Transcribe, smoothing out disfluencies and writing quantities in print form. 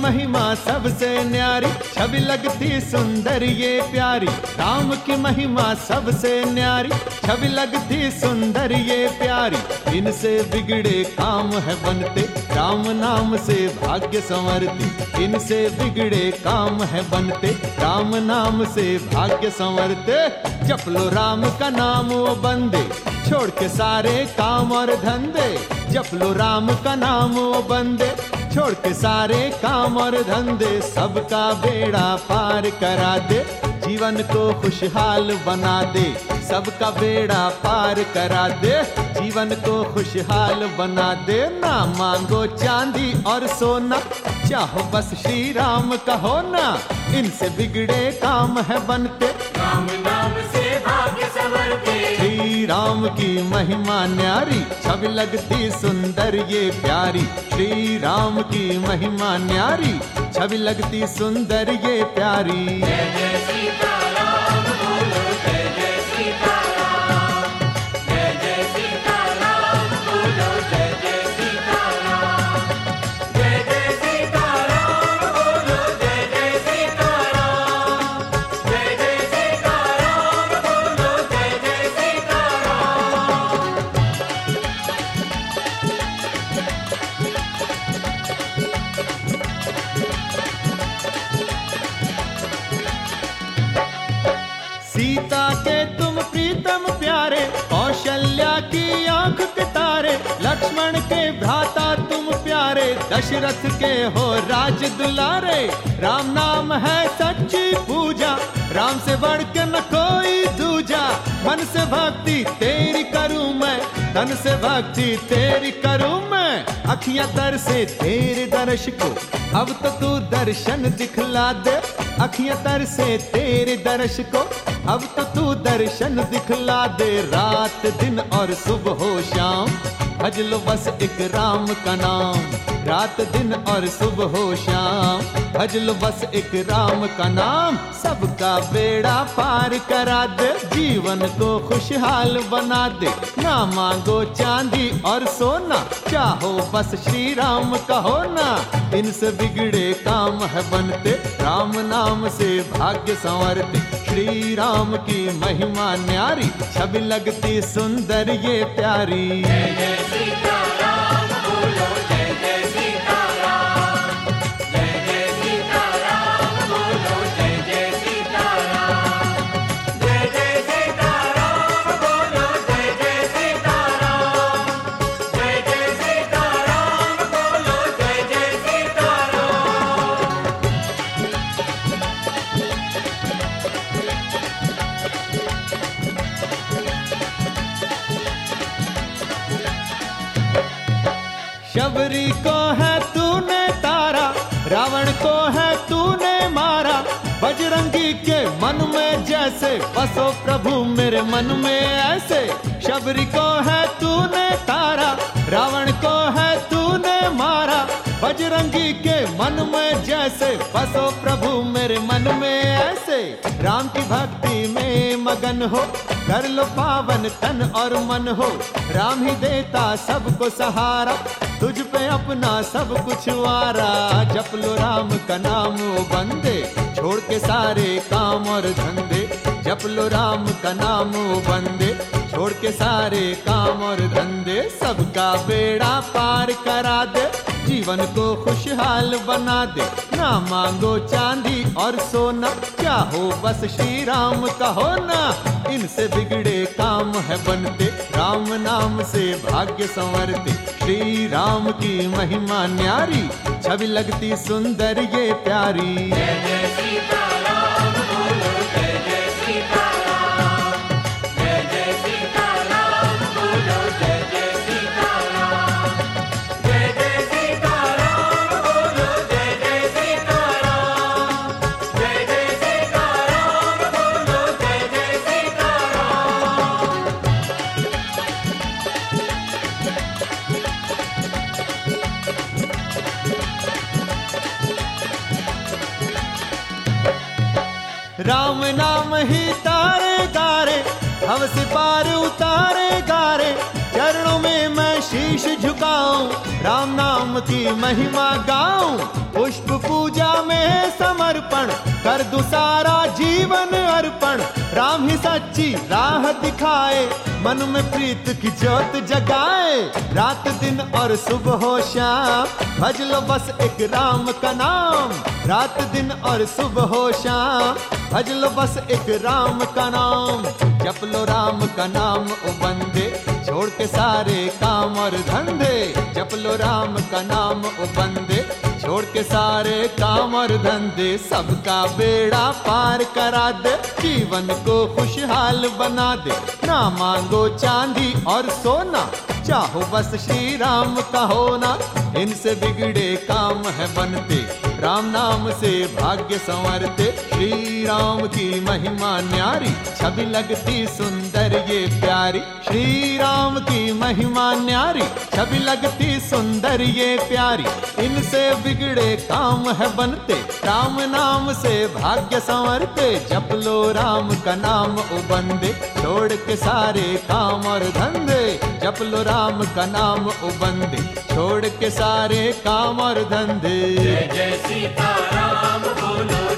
महिमा सबसे न्यारी, छवि लगती सुंदर ये प्यारी। राम की महिमा सबसे न्यारी, छवि लगती सुंदर ये प्यारी। इनसे बिगड़े काम है बनते, राम नाम से भाग्य संवरती। इनसे बिगड़े काम है बनते, राम नाम से भाग्य संवरते। जप लो राम का नाम वो बंदे, छोड़ के सारे काम और धंधे। जप लो राम का नाम वो बंदे, छोड़ के सारे काम और धंधे। सबका बेड़ा पार करा दे, जीवन को खुशहाल बना दे। सबका बेड़ा पार करा दे, जीवन को खुशहाल बना दे। ना मांगो चांदी और सोना, चाहो बस श्री राम का होना। इनसे बिगड़े काम है बनते, राम नाम से भाग्य संवरते। श्री राम की महिमा न्यारी, छवि लगती सुंदर ये प्यारी। श्री राम की महिमा न्यारी, छवि लगती सुंदर ये प्यारी। जय जय सीताराम बोलो, जय जय सीताराम। जय जय सीताराम बोलो, जय जय सीताराम। जय जय सीताराम बोलो, जय जय सीताराम। जय जय सीताराम बोलो, जय जय सीताराम। सीता के तुम प्रीतम प्यारे, कौशल्या की आंख के तारे। लक्ष्मण के भ्राता तुम प्यारे, दशरथ के हो राज दुलारे। राम नाम है सच्ची पूजा, राम से बढ़ के न कोई दूजा। मन से भक्ति तेरी करूं मैं, तन से भक्ति तेरी करूं मैं। अखियां तर से तेरे दर्श को, अब तो तू दर्शन दिखला दे। अखियां तर से तेरे दर्श को, अब तो तू दर्शन दिखला दे। रात दिन और सुबह हो शाम, भज लो बस एक राम का नाम। रात दिन और सुबह हो शाम, भज लो बस एक राम का नाम। सबका बेड़ा पार करा दे, जीवन को खुशहाल बना दे। ना मांगो चांदी और सोना, चाहो बस श्री राम का होना। इनसे बिगड़े काम है बनते, राम नाम से भाग्य संवरते। श्री राम की महिमा न्यारी, छवि लगती सुंदर ये प्यारी। जय जय सीताराम बोलो, जय जय सीताराम। जय जय सीताराम बोलो, जय जय सीताराम। जय जय सीताराम बोलो, जय जय सीताराम। जय जय सीताराम बोलो, जय जय सीताराम। शबरी को है तूने तारा, रावण को है तूने मारा। बजरंगी के मन में जैसे, बसो प्रभु मेरे मन में ऐसे। शबरी को है तूने तारा, रावण को है तूने मारा। बजरंगी के मन में जैसे, बसो प्रभु मेरे मन में ऐसे। राम की भक्ति में मगन हो, कर लो पावन तन और मन हो। राम ही देता सबको सहारा, तुझ पे अपना सब कुछ वारा। जप लो राम का नाम ओ बंदे, छोड़ के सारे काम और धंधे। जप लो राम का नाम ओ बंदे, छोड़ के सारे काम और धंधे। सबका बेड़ा पार करा दे, जीवन को खुशहाल बना दे। ना मांगो चांदी और सोना, चाहो बस श्री राम का होना। इनसे बिगड़े काम है बनते, राम नाम से भाग्य संवरते। श्री राम की महिमा न्यारी, छवि लगती सुंदर ये प्यारी। जय जय सीताराम बोलो, जय जय सीताराम। जय जय सीताराम बोलो, जय जय सीताराम। जय जय सीताराम बोलो, जय जय सीताराम। जय जय सीताराम बोलो, जय जय सीताराम। राम नाम ही तारे गारे, भव से पार उतारे गारे। चरणों में मैं शीश झुकाऊं, राम नाम की महिमा गाऊं, पुष्प पूजा में समर्पण कर दूं सारा जीवन अर्पण। राम ही सच्ची राह दिखाए, मन में प्रीत की ज्योत जगाए। रात दिन और सुबह हो शाम भज लो बस एक राम का नाम। रात दिन और सुबह हो शाम भज लो बस एक राम का नाम। जप लो राम का नाम ओ बंदे, छोड़ के सारे काम और धंधे। जप लो राम का नाम ओ बंदे, छोड़ के सारे काम और धंधे। सबका बेड़ा पार करा दे, जीवन को खुशहाल बना दे। ना मांगो चांदी और सोना, चाहो बस श्री राम का होना। इनसे बिगड़े काम है बनते, राम नाम से भाग्य संवरते। श्री राम की महिमा न्यारी, छवि लगती सुंदर ये प्यारी। श्री राम की महिमा न्यारी, छवि लगती सुंदर ये प्यारी। इनसे बिगड़े काम है बनते, राम नाम से भाग्य संवरते। जप लो राम का नाम ओ बंदे, छोड़ के सारे काम और धंधे। जप लो राम का नाम ओ बंदे, छोड़ के सारे काम और धंधे। जय जय सीताराम बोलो